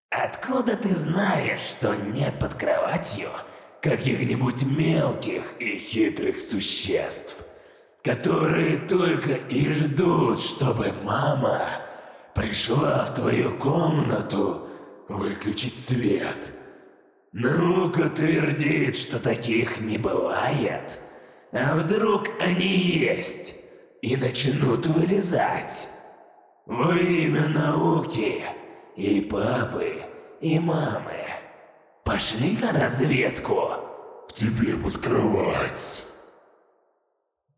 Откуда ты знаешь, что нет под кроватью каких-нибудь мелких и хитрых существ, которые только и ждут, чтобы мама пришла в твою комнату выключить свет? Наука твердит, что таких не бывает. А вдруг они есть и начнут вылезать? Во имя науки и папы, и мамы. Пошли на разведку. К тебе под кровать.